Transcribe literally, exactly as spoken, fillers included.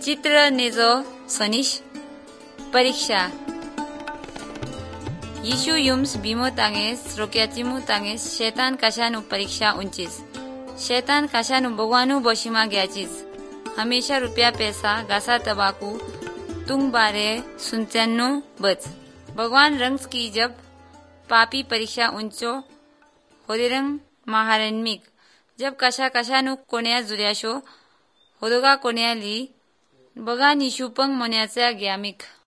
चित्र नेजो सनिश परीक्षा यीशु युम्स बीमो तांगेस रोक्याचिमु तांगेस शैतान कशानु परीक्षा उंचीस शैतान कशानु भगवानु बोशिमा गयाचीस हमेशा रुपया पैसा गासा तबाकू तुंग बारे सुनचन्नो बच भगवान रंग्स की जब पापी परीक्षा उंचो होदेरंग महारण्मिक जब कशा कशानु कोण्या जुर्याशो होदोगा कोण्या ली बगा निशुपंग मोन्याचा ग्यामिक